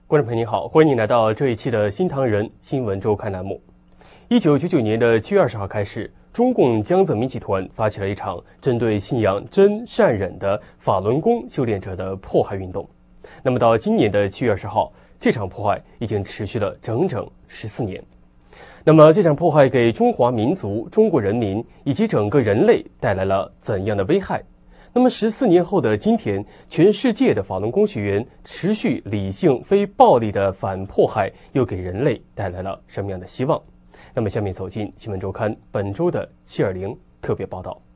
观众朋友您好，欢迎您来到这一期的新唐人新闻周刊栏目。1999年的7月20号开始，中共江泽民集团发起了一场针对信仰真善忍的法轮功修炼者的迫害运动。那么到今年的7月20号，这场迫害已经持续了整整14年。那么这场迫害给中华民族、中国人民以及整个人类带来了怎样的危害？那么14年后的今天，全世界的法轮功学员持续理性、非暴力的反迫害，又给人类带来了什么样的希望？那么下面走进新闻周刊本周的720特别报道。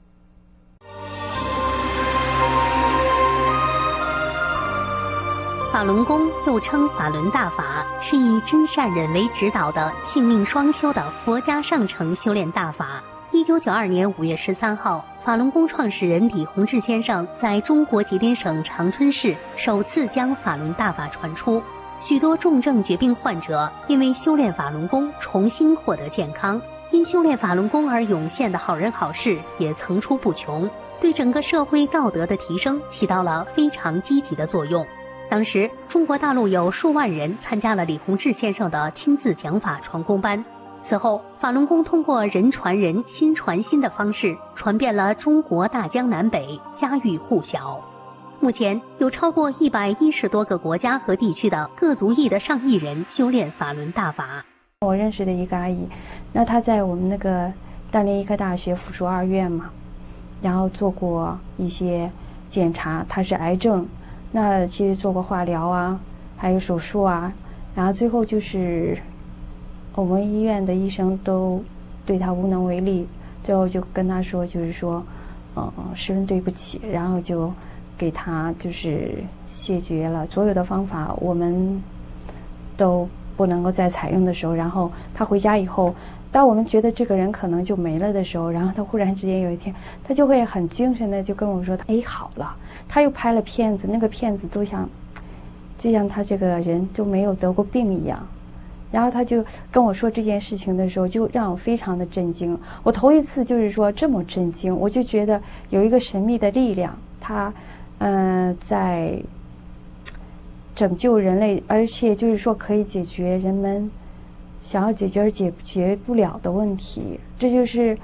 法轮功又称法轮大法，是以真善忍为指导的性命双修的佛家上乘修炼大法。1992年5月13号，法轮功创始人李洪志先生在中国吉林省长春市首次将法轮大法传出，许多重症绝病患者因为修炼法轮功重新获得健康，因修炼法轮功而涌现的好人好事也层出不穷，对整个社会道德的提升起到了非常积极的作用。当时中国大陆有数万人参加了李洪志先生的亲自讲法传功班。此后，法轮功通过人传人、心传心的方式传遍了中国大江南北，家喻户晓。目前有超过110多个国家和地区的各族裔的上亿人修炼法轮大法。 我认识的一个阿姨，那她在我们那个大连医科大学附属2院嘛，然后做过一些检查，她是癌症，那其实做过化疗啊，还有手术啊，然后最后就是我们医院的医生都对他无能为力，最后就跟他说，就是说，十分对不起，然后就给他就是谢绝了所有的方法，我们都不能够再采用的时候，然后他回家以后，当我们觉得这个人可能就没了的时候，然后他忽然之间有一天，他就会很精神的就跟我说，哎，好了，他又拍了片子，那个片子都像，就像他这个人就没有得过病一样。然后他就跟我说这件事情的时候，就让我非常的震惊。我头一次就是说这么震惊，我就觉得有一个神秘的力量，它在拯救人类，而且就是说可以解决人们想要解决而解决不了的问题。这就是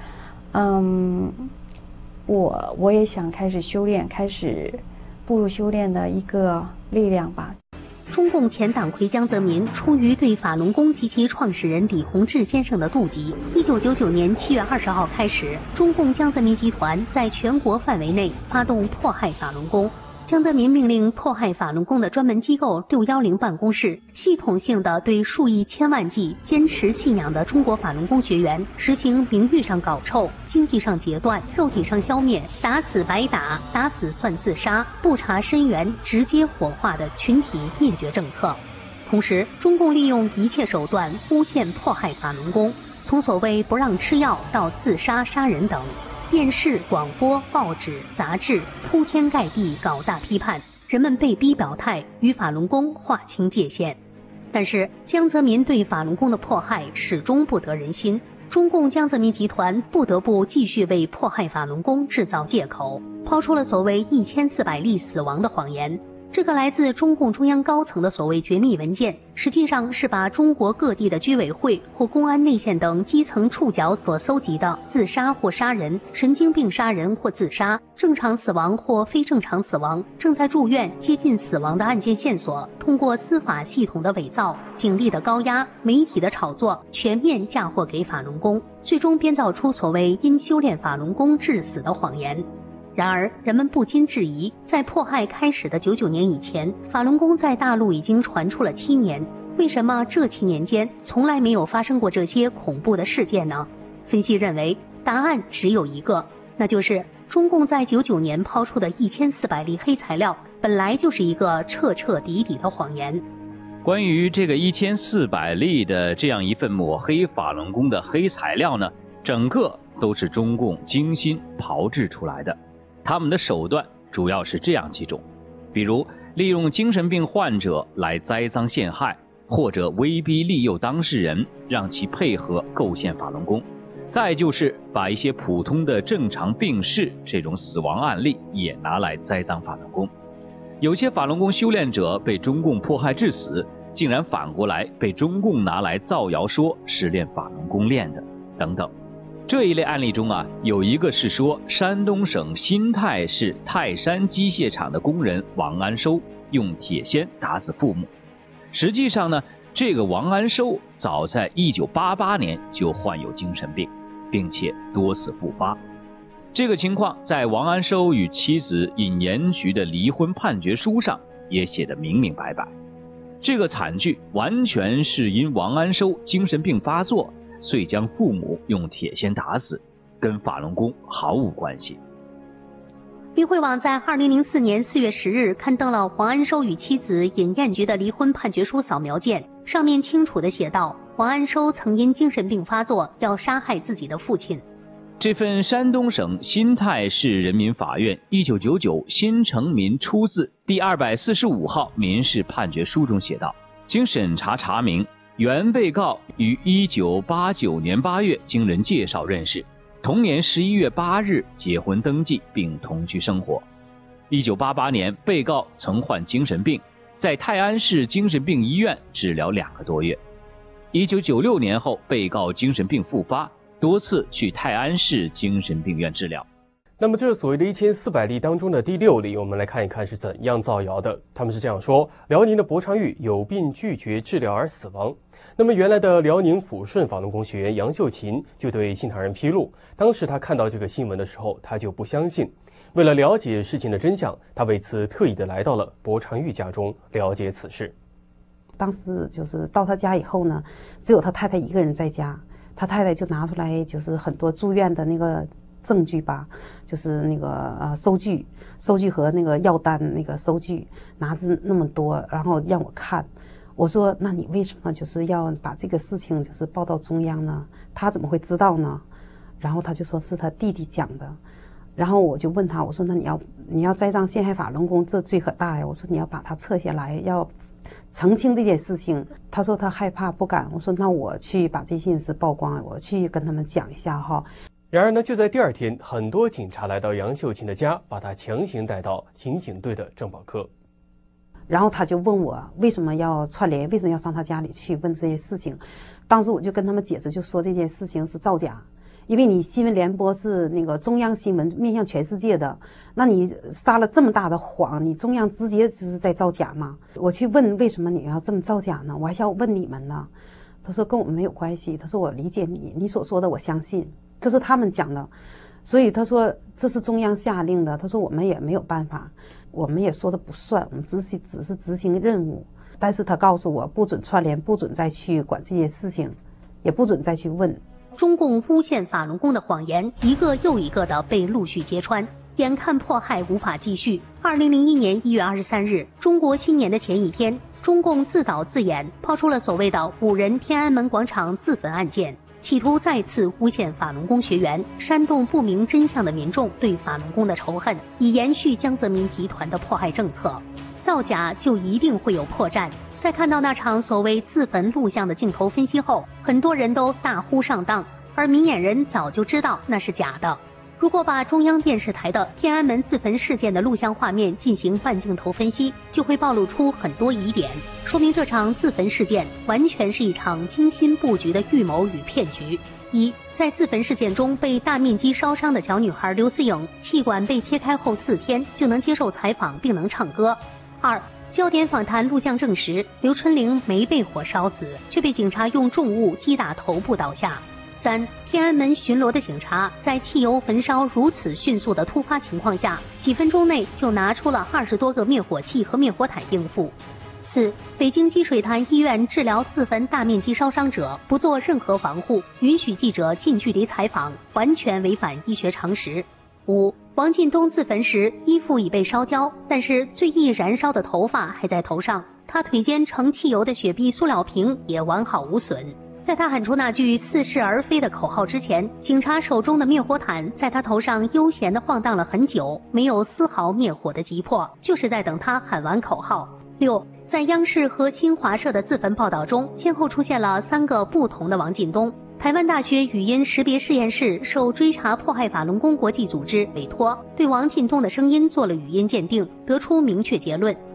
我也想开始修炼，开始步入修炼的一个力量吧。 中共前党魁江泽民出于对法轮功及其创始人李洪志先生的妒忌，1999年7月20号开始，中共江泽民集团在全国范围内发动迫害法轮功。江泽民命令迫害法轮功的专门机构610办公室系统性地对数以千万计坚持信仰的中国法轮功学员实行名誉上搞臭、经济上截断、肉体上消灭、打死白打、打死算自杀、不查身源直接火化的群体灭绝政策。同时，中共利用一切手段诬陷迫害法轮功，从所谓不让吃药到自杀杀人等，电视、广播、报纸、杂志铺天盖地搞大批判，人们被逼表态，与法轮功划清界限。但是江泽民对法轮功的迫害始终不得人心，中共江泽民集团不得不继续为迫害法轮功制造借口，抛出了所谓1400例死亡的谎言。这个来自中共中央高层的所谓绝密文件，实际上是把中国各地的居委会或公安内线等基层触角所搜集的自杀或杀人、神经病杀人或自杀、正常死亡或非正常死亡、正在住院、接近死亡的案件线索，通过司法系统的伪造、警力的高压、媒体的炒作，全面嫁祸给法轮功，最终编造出所谓因修炼法轮功致死的谎言。然而，人们不禁质疑，在迫害开始的99年以前，法轮功在大陆已经传出了7年，为什么这7年间从来没有发生过这些恐怖的事件呢？分析认为，答案只有一个，那就是中共在99年抛出的1400例黑材料，本来就是一个彻彻底底的谎言。 关于这个1400例的这样一份抹黑法轮功的黑材料呢，整个都是中共精心炮制出来的。他们的手段主要是这样几种，比如利用精神病患者来栽赃陷害，或者威逼利诱当事人让其配合构陷法轮功，再就是把一些普通的正常病逝这种死亡案例也拿来栽赃法轮功。有些法轮功修炼者被中共迫害致死， 竟然反过来被中共拿来造谣说是练法轮功练的，等等。这一类案例中啊，有一个是说山东省新泰市泰山机械厂的工人王安收用铁锨打死父母。实际上呢，这个王安收早在1988年就患有精神病，并且多次复发。这个情况在王安收与妻子尹延菊的离婚判决书上也写得明明白白。这个惨剧完全是因王安收精神病发作，遂将父母用铁锨打死，跟法轮功毫无关系。 立慧网在2004年4月10日刊登了王安收与妻子尹艳菊的离婚判决书扫描件，上面清楚地写道，王安收曾因精神病发作要杀害自己的父亲。 这份山东省新泰市人民法院1999新成民初字第245号民事判决书中写道，经审查查明，原被告于1989年8月经人介绍认识，同年11月8日结婚登记并同居生活。1988年，被告曾患精神病，在泰安市精神病医院治疗2个多月。1996年后，被告精神病复发，多次去泰安市精神病院治疗。 那么这所谓的1400例当中的第6例，我们来看一看是怎样造谣的。他们是这样说：辽宁的博长玉有病拒绝治疗而死亡。那么原来的辽宁抚顺法轮功学员杨秀琴就对新唐人披露，当时他看到这个新闻的时候，他就不相信。为了了解事情的真相，他为此特意的来到了博长玉家中了解此事。 当时就是到他家以后呢，只有他太太一个人在家，他太太就拿出来就是很多住院的那个证据吧，就是那个收据和那个药单那个收据，拿着那么多，然后让我看。我说那你为什么就是要把这个事情就是报到中央呢？他怎么会知道呢？然后他就说是他弟弟讲的。然后我就问他，我说那你要栽赃陷害法轮功，这罪可大呀。我说你要把它撤下来，要澄清这件事情。他说他害怕不敢。我说那我去把这件事曝光，我去跟他们讲一下哈。 然而呢，就在第2天，很多警察来到杨秀琴的家，把她强行带到刑警队的政保科。 然后他就问我为什么要串联，为什么要上他家里去问这些事情。当时我就跟他们解释，就说这件事情是造假，因为你新闻联播是那个中央新闻，面向全世界的，那你撒了这么大的谎，你中央直接就是在造假嘛。我去问为什么你要这么造假呢？我还想问你们呢。他说跟我们没有关系，他说我理解你所说的我相信，这是他们讲的，所以他说这是中央下令的，他说我们也没有办法，我们也说的不算，我们只是执行任务。但是他告诉我不准串联，不准再去管这件事情，也不准再去问。 中共诬陷法轮功的谎言一个又一个的被陆续揭穿，眼看迫害无法继续。2001年1月23日，中国新年的前一天，中共自导自演抛出了所谓的5人天安门广场自焚案件，企图再次诬陷法轮功学员，煽动不明真相的民众对法轮功的仇恨，以延续江泽民集团的迫害政策。造假就一定会有破绽。在看到那场所谓自焚录像的镜头分析后，很多人都大呼上当，而明眼人早就知道那是假的。如果把中央电视台的天安门自焚事件的录像画面进行半镜头分析，就会暴露出很多疑点，说明这场自焚事件完全是一场精心布局的预谋与骗局。一，在自焚事件中被大面积烧伤的小女孩刘思颖，气管被切开后4天就能接受采访并能唱歌。二，焦点访谈录像证实，刘春玲没被火烧死，却被警察用重物击打头部倒下。三，天安门巡逻的警察在汽油焚烧如此迅速的突发情况下，几分钟内就拿出了20多个灭火器和灭火毯应付。四，北京积水潭医院治疗自焚大面积烧伤者不做任何防护，允许记者近距离采访，完全违反医学常识。五，王进东自焚时衣服已被烧焦，但是最易燃烧的头发还在头上，他腿间盛汽油的雪碧塑料瓶也完好无损。在他喊出那句似是而非的口号之前，警察手中的灭火毯在他头上悠闲地晃荡了很久，没有丝毫灭火的急迫，就是在等他喊完口号。六，在央视和新华社的自焚报道中，先后出现了3个不同的王进东。台湾大学语音识别实验室受追查迫害法轮功国际组织委托，对王进东的声音做了语音鉴定，得出明确结论：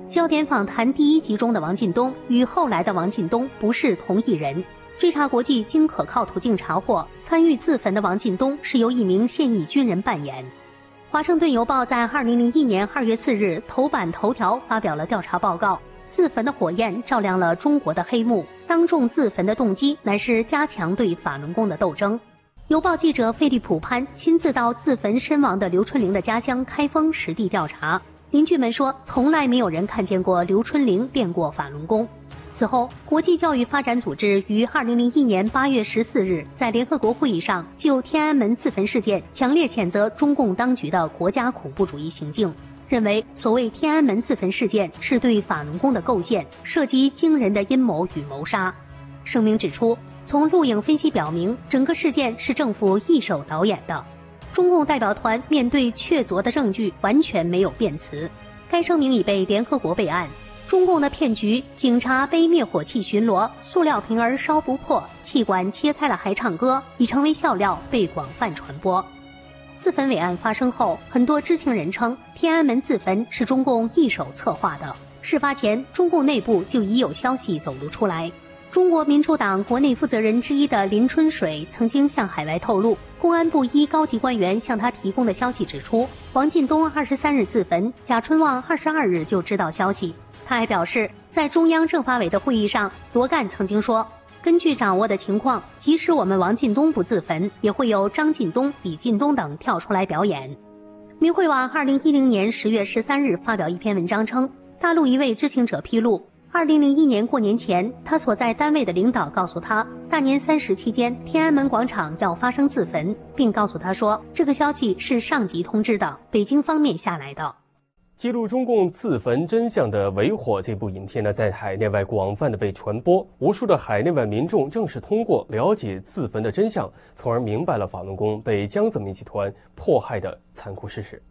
焦点访谈第1集中的王进东与后来的王进东不是同一人。追查国际经可靠途径查获，参与自焚的王进东是由一名现役军人扮演。华盛顿邮报在2001年2月4日头版头条发表了调查报告，自焚的火焰照亮了中国的黑幕，当众自焚的动机乃是加强对法轮功的斗争。邮报记者费利普潘亲自到自焚身亡的刘春玲的家乡开封实地调查，邻居们说从来没有人看见过刘春玲练过法轮功。此后，国际教育发展组织于2001年8月14日在联合国会议上就天安门自焚事件强烈谴责中共当局的国家恐怖主义行径，认为所谓天安门自焚事件是对法轮功的构陷，涉及惊人的阴谋与谋杀。声明指出，从录影分析表明，整个事件是政府一手导演的。中共代表团面对确凿的证据，完全没有辩词。该声明已被联合国备案。中共的骗局，警察背灭火器巡逻，塑料瓶儿烧不破，气管切开了还唱歌，已成为笑料，被广泛传播。自焚伟案发生后，很多知情人称天安门自焚是中共一手策划的。事发前，中共内部就已有消息走露出来。中国民主党国内负责人之一的林春水曾经向海外透露，公安部一高级官员向他提供的消息指出，王进东23日自焚，贾春旺22日就知道消息。他还表示，在中央政法委的会议上，罗干曾经说，根据掌握的情况，即使我们王进东不自焚，也会有张近东、李进东等跳出来表演。明慧网2010年10月13日发表一篇文章称，大陆一位知情者披露，2001年过年前，他所在单位的领导告诉他，大年30期间天安门广场要发生自焚，并告诉他说，这个消息是上级通知的，北京方面下来的。 记录中共自焚真相的《伪火》这部影片呢，在海内外广泛的被传播，无数的海内外民众正是通过了解自焚的真相，从而明白了法轮功被江泽民集团迫害的残酷事实。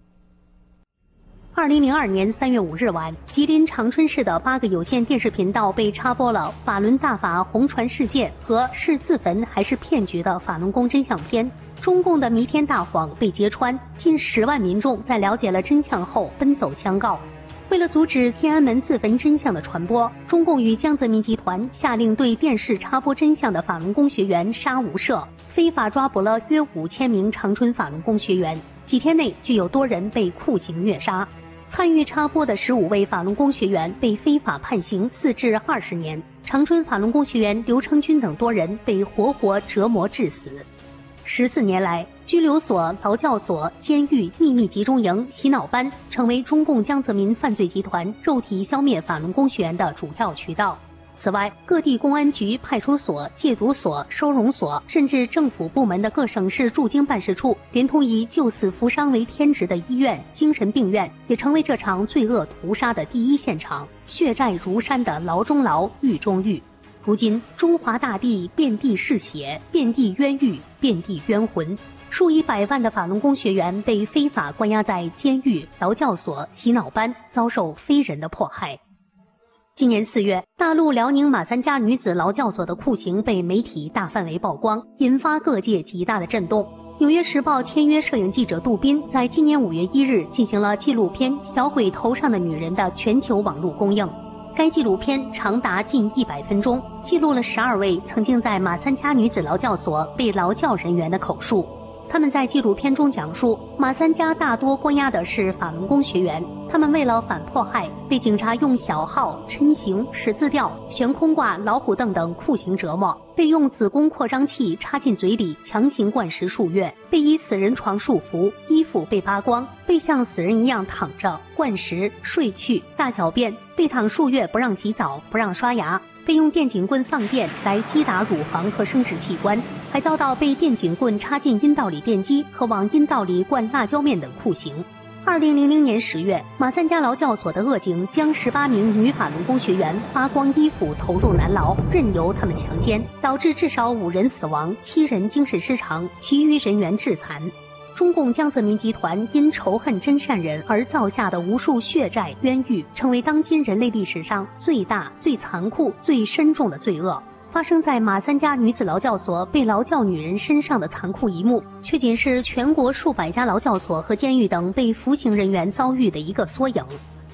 2002年3月5日晚，吉林长春市的8个有线电视频道被插播了《法轮大法红传世界》和是自焚还是骗局的法轮功真相片。中共的弥天大谎被揭穿，近10万民众在了解了真相后奔走相告。为了阻止天安门自焚真相的传播，中共与江泽民集团下令对电视插播真相的法轮功学员杀无赦，非法抓捕了约5000名长春法轮功学员，几天内就有多人被酷刑虐杀。参与插播的15位法轮功学员被非法判刑4至20年，长春法轮功学员刘成军等多人被活活折磨致死。14年来，拘留所、劳教所、监狱、秘密集中营、洗脑班成为中共江泽民犯罪集团肉体消灭法轮功学员的主要渠道。此外，各地公安局、派出所、戒毒所、收容所，甚至政府部门的各省市驻京办事处，连同以救死扶伤为天职的医院、精神病院，也成为这场罪恶屠杀的第一现场，血债如山的牢中牢、狱中狱。如今，中华大地遍地是血，遍地冤狱，遍地冤魂。数以百万的法轮功学员被非法关押在监狱、劳教所、洗脑班，遭受非人的迫害。今年4月，大陆辽宁马三家女子劳教所的酷刑被媒体大范围曝光，引发各界极大的震动。《纽约时报》签约摄影记者杜斌在今年5月1日进行了纪录片《小鬼头上的女人》的全球网络公映。该纪录片长达近100分钟，记录了12位曾经在马三家女子劳教所被劳教人员的口述。他们在纪录片中讲述，马三家大多关押的是法轮功学员，他们为了反迫害，被警察用小号、抻刑、十字吊、悬空挂、老虎凳等酷刑折磨，被用子宫扩张器插进嘴里强行灌食数月，被以死人床束缚，衣服被扒光，被像死人一样躺着灌食、睡去、大小便，被躺数月不让洗澡、不让刷牙，被用电警棍放电来击打乳房和生殖器官，还遭到被电警棍插进阴道里电击和往阴道里灌辣椒面等酷刑。2000年10月，马三家劳教所的恶警将18名女法轮功学员扒光衣服投入男牢，任由他们强奸，导致至少5人死亡，7人精神失常，其余人员致残。中共江泽民集团因仇恨真善人而造下的无数血债冤狱，成为当今人类历史上最大、最残酷、最深重的罪恶。发生在马三家女子劳教所被劳教女人身上的残酷一幕，却仅是全国数百家劳教所和监狱等被服刑人员遭遇的一个缩影。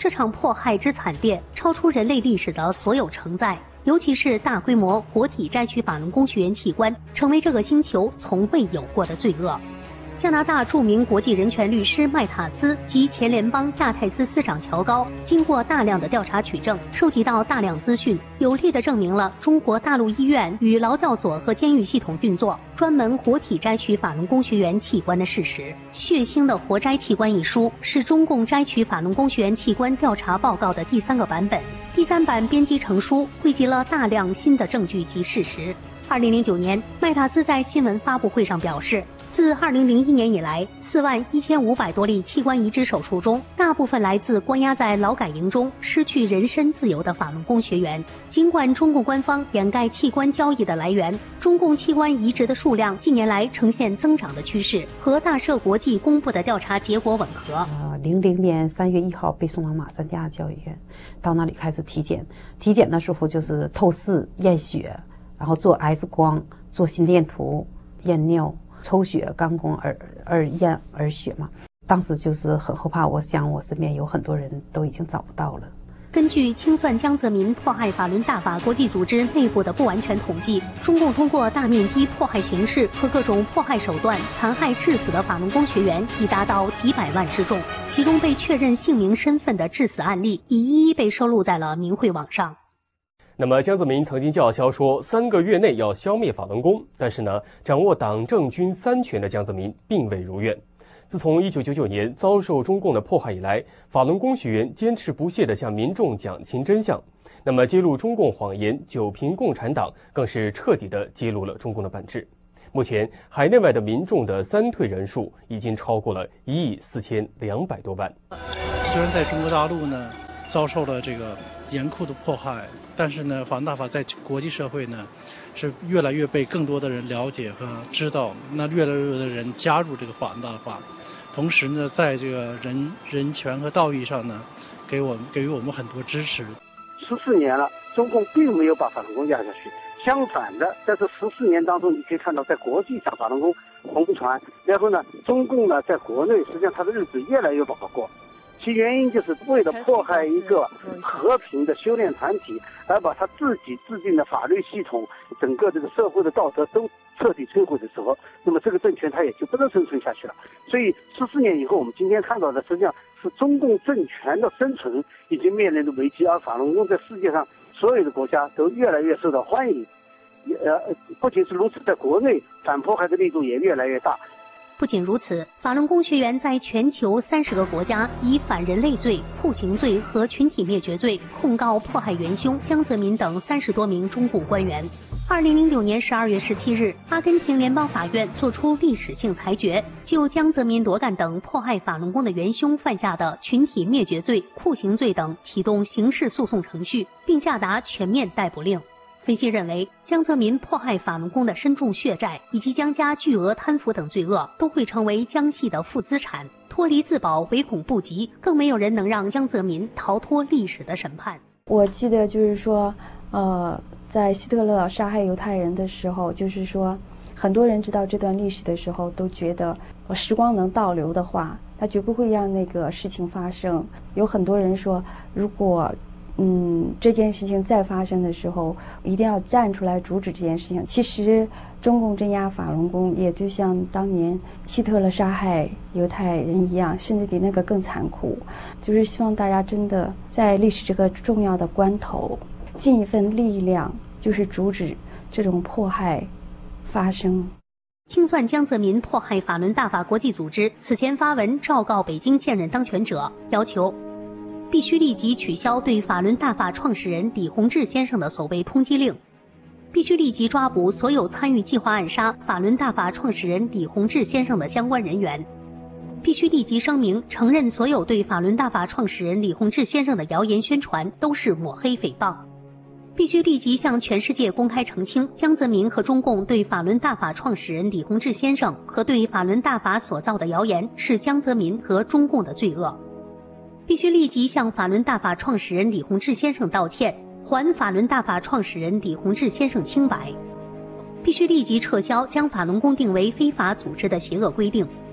这场迫害之惨烈，超出人类历史的所有承载。尤其是大规模活体摘取法轮功学员器官，成为这个星球从未有过的罪恶。加拿大著名国际人权律师麦塔斯及前联邦亚太司司长乔高，经过大量的调查取证，收集到大量资讯，有力地证明了中国大陆医院与劳教所和监狱系统运作，专门活体摘取法轮功学员器官的事实。《血腥的活摘器官》一书是中共摘取法轮功学员器官调查报告的第3个版本。第3版编辑成书，汇集了大量新的证据及事实。2009年，麦塔斯在新闻发布会上表示，自2001年以来，41500多例器官移植手术中，大部分来自关押在劳改营中失去人身自由的法轮功学员。尽管中共官方掩盖器官交易的来源，中共器官移植的数量近年来呈现增长的趋势，和大社国际公布的调查结果吻合。 00年3月1号被送往马三家教育院，到那里开始体检。体检的时候就是透视、验血，然后做 X 光、做心电图、验尿。抽血、肛宫、验儿血嘛，当时就是很后怕。我想我身边有很多人都已经找不到了。 根据清算江泽民迫害法轮大法国际组织内部的不完全统计，中共通过大面积迫害形式和各种迫害手段残害致死的法轮功学员已达到几百万之众，其中被确认姓名身份的致死案例已一一被收录在了明慧网上。 那么江泽民曾经叫嚣说3个月内要消灭法轮功，但是呢，掌握党政军3权的江泽民并未如愿。自从1999年遭受中共的迫害以来，法轮功学员坚持不懈地向民众讲清真相。那么揭露中共谎言、九评共产党，更是彻底地揭露了中共的本质。目前海内外的民众的3退人数已经超过了1.42亿多万。 虽然在中国大陆呢遭受了这个严酷的迫害，但是呢，法轮大法在国际社会呢，是越来越被更多的人了解和知道。那越来越多的人加入这个法轮大法，同时呢，在这个人权和道义上呢，给予我们很多支持。 14年了，中共并没有把法轮功压下去，相反的，在这14年当中，你可以看到，在国际上法轮功红传，然后呢，中共呢在国内实际上它的日子越来越不好过。其原因就是为了迫害一个和平的修炼团体，而把他自己制定的法律系统、整个这个社会的道德都彻底摧毁的时候，那么这个政权它也就不能生存下去了。所以14年以后，我们今天看到的实际上是中共政权的生存已经面临着危机，而法轮功在世界上所有的国家都越来越受到欢迎。不仅是如此，在国内反迫害的力度也越来越大。 不仅如此，法轮功学员在全球30个国家以反人类罪、酷刑罪和群体灭绝罪控告迫害元凶江泽民等30多名中共官员。2009年12月17日，阿根廷联邦法院作出历史性裁决，就江泽民、罗干等迫害法轮功的元凶犯下的群体灭绝罪、酷刑罪等启动刑事诉讼程序，并下达全面逮捕令。分析认为，江泽民迫害法轮功的深重血债以及江家巨额贪腐等罪恶，都会成为江系的负资产，脱离自保唯恐不及，更没有人能让江泽民逃脱历史的审判。 我记得就是说，在希特勒杀害犹太人的时候，就是说，很多人知道这段历史的时候，都觉得时光能倒流的话，他绝不会让那个事情发生。有很多人说，如果这件事情再发生的时候，一定要站出来阻止这件事情。其实，中共镇压法轮功，也就像当年希特勒杀害犹太人一样，甚至比那个更残酷。就是希望大家真的在历史这个重要的关头，尽一份力量，就是阻止这种迫害发生。 清算江泽民迫害法轮大法国际组织此前发文昭告北京现任当权者，要求必须立即取消对法轮大法创始人李洪志先生的所谓通缉令，必须立即抓捕所有参与计划暗杀法轮大法创始人李洪志先生的相关人员，必须立即声明承认所有对法轮大法创始人李洪志先生的谣言宣传都是抹黑诽谤，必须立即向全世界公开澄清江泽民和中共对法轮大法创始人李洪志先生和对法轮大法所造的谣言是江泽民和中共的罪恶，必须立即向法轮大法创始人李洪志先生道歉，还法轮大法创始人李洪志先生清白，必须立即撤销将法轮功定为非法组织的邪恶规定，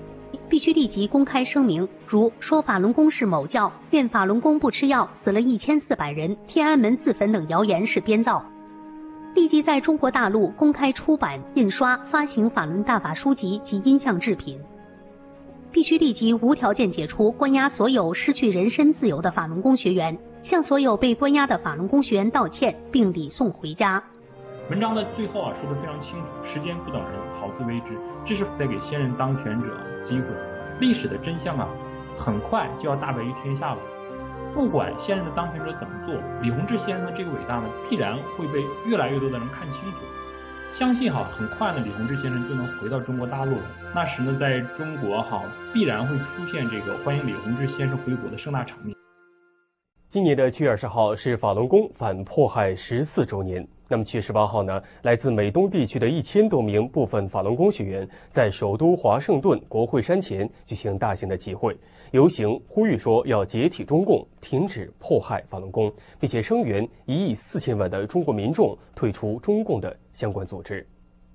必须立即公开声明，如说法轮功是某教，练法轮功不吃药，死了1400人，天安门自焚等谣言是编造。立即在中国大陆公开出版、印刷、发行法轮大法书籍及音像制品。必须立即无条件解除关押所有失去人身自由的法轮功学员，向所有被关押的法轮功学员道歉，并礼送回家。 文章的最后说得非常清楚，时间不等人，好自为之。这是在给现任当权者机会。历史的真相很快就要大白于天下了。不管现任的当权者怎么做，李洪志先生的这个伟大必然会被越来越多的人看清楚。相信很快李洪志先生就能回到中国大陆了。那时在中国必然会出现这个欢迎李洪志先生回国的盛大场面。 今年的7月20号是法轮功反迫害14周年。那么7月18号呢，来自美东地区的1000多名部分法轮功学员在首都华盛顿国会山前举行大型的集会游行，呼吁说要解体中共，停止迫害法轮功，并且声援1亿4000万的中国民众退出中共的相关组织。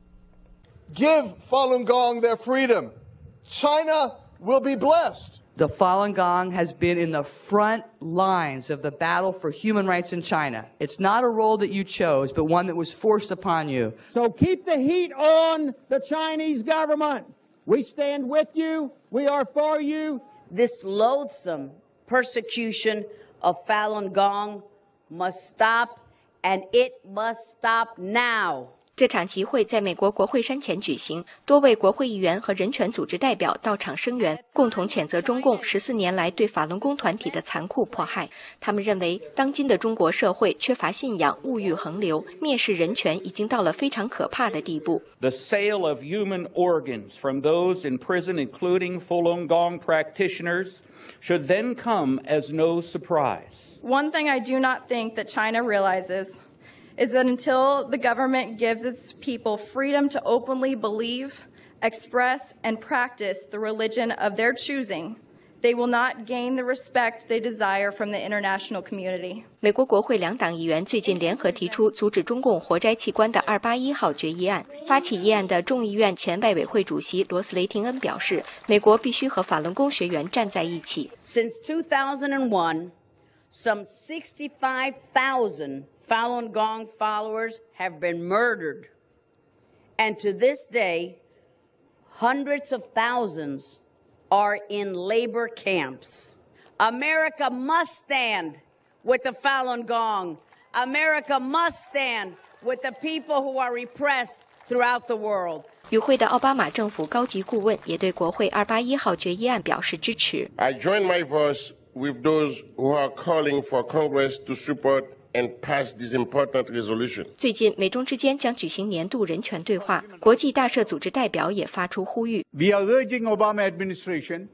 Give Falun Gong their freedom. China will be blessed. The Falun Gong has been in the front lines of the battle for human rights in China. It's not a role that you chose, but one that was forced upon you. So keep the heat on the Chinese government. We stand with you. We are for you. This loathsome persecution of Falun Gong must stop, and it must stop now. 这场集会在美国国会山前举行，多位国会议员和人权组织代表到场声援，共同谴责中共14年来对法轮功团体的残酷迫害。他们认为，当今的中国社会缺乏信仰，物欲横流，蔑视人权已经到了非常可怕的地步。 The sale of human organs from those in prison, including Falun Gong practitioners, should then come as no surprise. One thing I do not think that China realizes is that until the government gives its people freedom to openly believe, express, and practice the religion of their choosing, they will not gain the respect they desire from the international community. 美国国会两党议员最近联合提出阻止中共活摘器官的281号决议案。发起议案的众议院前外委会主席罗斯雷廷恩表示，美国必须和法轮功学员站在一起。 Since 2001, some 65,000 Falun Gong followers have been murdered, and to this day, hundreds of thousands are in labor camps. America must stand with the Falun Gong. America must stand with the people who are repressed throughout the world. 与会的奥巴马政府高级顾问也对国会281号决议案表示支持。 I join my voice with those who are calling for Congress to support and pass this important resolution. 最近，美中之间将举行年度人权对话，国际大赦组织代表也发出呼吁。 We are urging Obama administration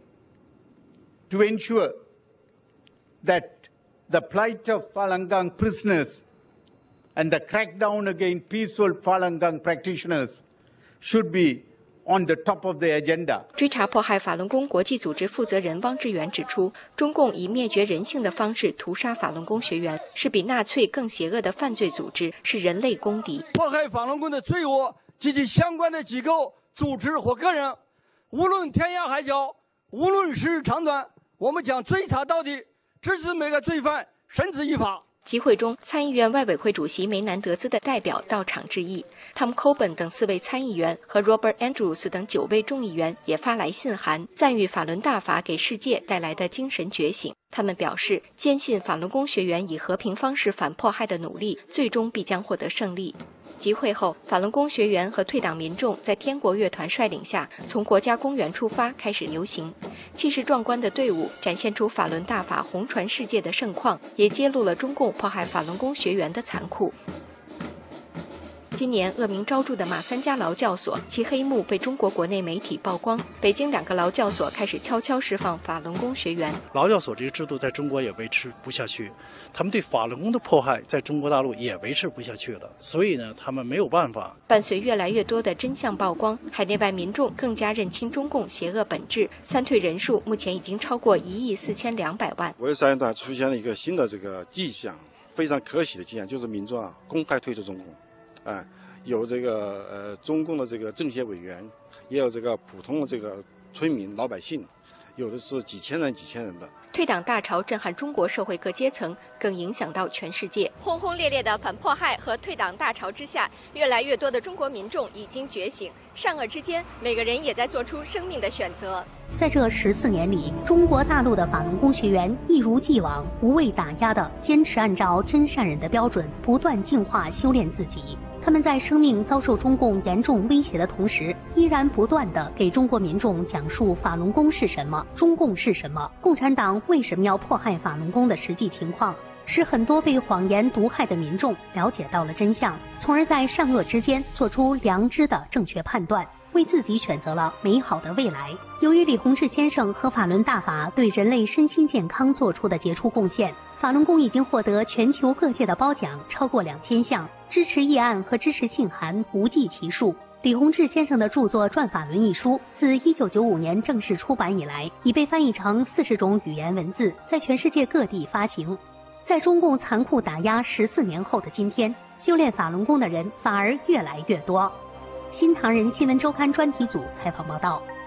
to ensure that the plight of Falun Gong prisoners and the crackdown against peaceful Falun Gong practitioners should be on the top of the agenda. 追查迫害法轮功国际组织负责人汪志远指出，中共以灭绝人性的方式屠杀法轮功学员，是比纳粹更邪恶的犯罪组织，是人类公敌。 迫害法轮功的罪恶及其相关的机构、组织或个人，无论天涯海角，无论时日长短，我们将追查到底，直至每个罪犯绳之以法。 集会中，参议院外委会主席梅南德兹的代表到场致意，汤姆·科本等4位参议员和 Robert Andrews 等9位众议员也发来信函，赞誉法轮大法给世界带来的精神觉醒。他们表示，坚信法轮功学员以和平方式反迫害的努力，最终必将获得胜利。集会后，法轮功学员和退党民众在天国乐团率领下，从国家公园出发，开始游行。气势壮观的队伍展现出法轮大法红传世界的盛况，也揭露了中共迫害法轮功学员的残酷。今年恶名昭著的马三家劳教所，其黑幕被中国国内媒体曝光。北京2个劳教所开始悄悄释放法轮功学员。 劳教所这个制度在中国也维持不下去，他们对法轮功的迫害在中国大陆也维持不下去了，所以呢，他们没有办法。 伴随越来越多的真相曝光，海内外民众更加认清中共邪恶本质。三退人数目前已经超过1亿4200万。 我的三段出现了一个新的这个迹象，非常可喜的迹象，就是民众公开退出中共。有这个中共的这个政协委员，也有这个普通的这个村民、老百姓，有的是几千人的。 退党大潮震撼中国社会各阶层，更影响到全世界。轰轰烈烈的反迫害和退党大潮之下，越来越多的中国民众已经觉醒，善恶之间，每个人也在做出生命的选择。 在这14年里，中国大陆的法轮功学员一如既往、无畏打压地坚持按照真善忍的标准，不断净化修炼自己。他们在生命遭受中共严重威胁的同时，依然不断地给中国民众讲述法轮功是什么，中共是什么，共产党为什么要迫害法轮功的实际情况，使很多被谎言毒害的民众了解到了真相，从而在善恶之间做出良知的正确判断，为自己选择了美好的未来。由于李洪志先生和法轮大法对人类身心健康做出的杰出贡献，法轮功已经获得全球各界的褒奖超过2000项，支持议案和支持信函无计其数。李洪志先生的著作《转法轮》一书，自1995年正式出版以来，已被翻译成40种语言文字，在全世界各地发行。在中共残酷打压14年后的今天，修炼法轮功的人反而越来越多。新唐人新闻周刊专题组采访报道。